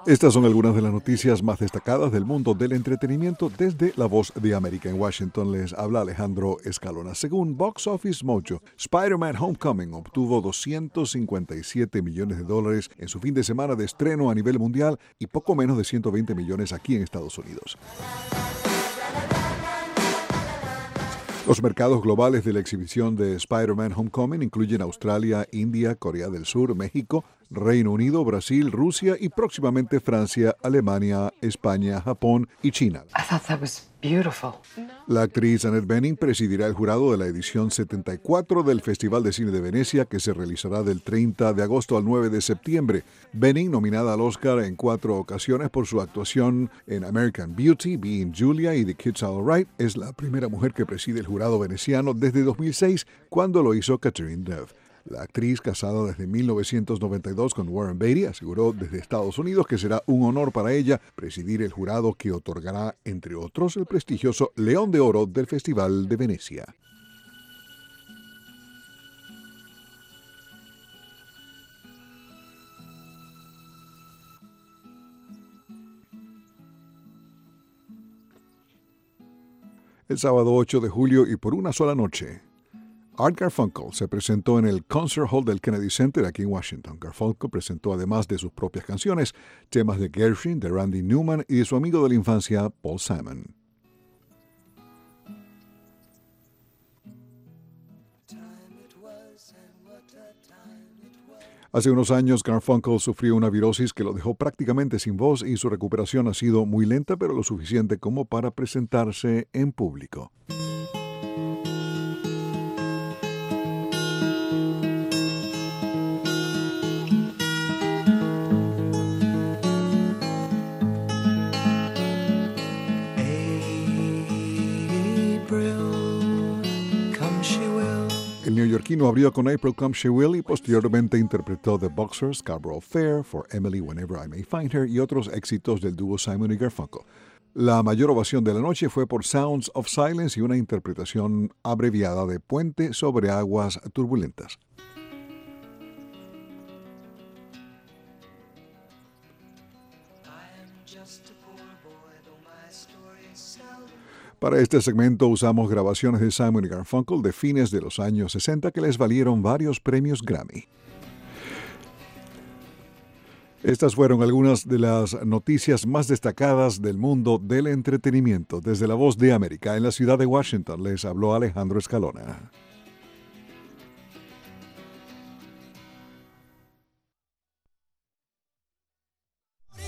Estas son algunas de las noticias más destacadas del mundo del entretenimiento desde La Voz de América en Washington. Les habla Alejandro Escalona. Según Box Office Mojo, Spider-Man Homecoming obtuvo $257 millones en su fin de semana de estreno a nivel mundial y poco menos de 120 millones aquí en Estados Unidos. Los mercados globales de la exhibición de Spider-Man Homecoming incluyen Australia, India, Corea del Sur, México, Reino Unido, Brasil, Rusia y próximamente Francia, Alemania, España, Japón y China. La actriz Annette Bening presidirá el jurado de la edición 74 del Festival de Cine de Venecia, que se realizará del 30 de agosto al 9 de septiembre. Bening, nominada al Oscar en 4 ocasiones por su actuación en American Beauty, Being Julia y The Kids Are All Right, es la primera mujer que preside el jurado veneciano desde 2006, cuando lo hizo Catherine Deneuve. La actriz, casada desde 1992 con Warren Beatty, aseguró desde Estados Unidos que será un honor para ella presidir el jurado que otorgará, entre otros, el prestigioso León de Oro del Festival de Venecia. El sábado 8 de julio y por una sola noche, Art Garfunkel se presentó en el Concert Hall del Kennedy Center aquí en Washington. Garfunkel presentó, además de sus propias canciones, temas de Gershwin, de Randy Newman y de su amigo de la infancia, Paul Simon. Hace unos años, Garfunkel sufrió una virosis que lo dejó prácticamente sin voz y su recuperación ha sido muy lenta, pero lo suficiente como para presentarse en público. El neoyorquino abrió con April Come She Will y posteriormente interpretó The Boxer, Scarborough Fair, For Emily Whenever I May Find Her y otros éxitos del dúo Simon y Garfunkel. La mayor ovación de la noche fue por Sounds of Silence y una interpretación abreviada de Puente sobre aguas turbulentas. Para este segmento usamos grabaciones de Simon y Garfunkel de fines de los años 60 que les valieron varios premios Grammy. Estas fueron algunas de las noticias más destacadas del mundo del entretenimiento. Desde La Voz de América, en la ciudad de Washington, les habló Alejandro Escalona.